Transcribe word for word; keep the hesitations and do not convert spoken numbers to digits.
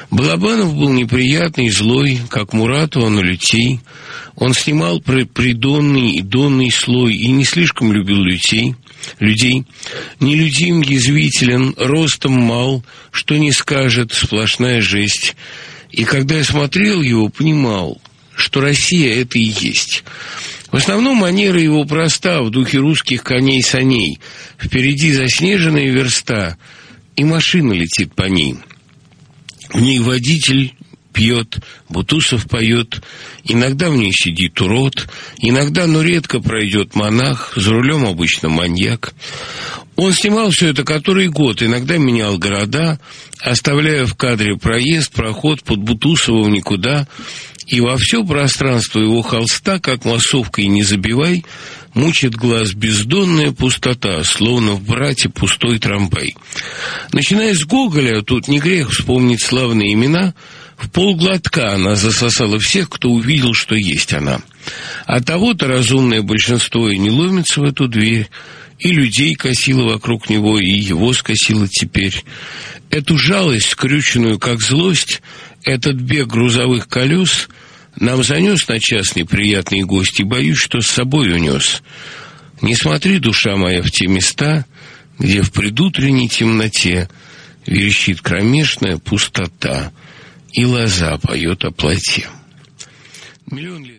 Балабанов был неприятный, злой, как Муратова на лютей. Он снимал придонный и донный слой и не слишком любил лютей, людей. Нелюдим, язвителен, ростом мал, что не скажет, сплошная жесть. И когда я смотрел его, понимал, что Россия — это и есть. В основном манера его проста, в духе русских коней-саней. Впереди заснеженная верста, и машина летит по ней. В ней водитель пьет, Бутусов поет, иногда в ней сидит урод, иногда, но редко пройдет монах, за рулем обычно маньяк. Он снимал все это который год, иногда менял города, оставляя в кадре проезд, проход под Бутусова в никуда, и во все пространство его холста, как массовкой не забивай, мучит глаз бездонная пустота, словно в брате пустой трамвай. Начиная с Гоголя, тут не грех вспомнить славные имена, в полглотка она засосала всех, кто увидел, что есть она. А того-то разумное большинство и не ломится в эту дверь, и людей косило вокруг него, и его скосило теперь. Эту жалость, скрюченную как злость, этот бег грузовых колес нам занес на час неприятный гость, и боюсь, что с собой унес. Не смотри, душа моя, в те места, где в предутренней темноте верещит кромешная пустота, и лоза поет о плоте. Миллион лет.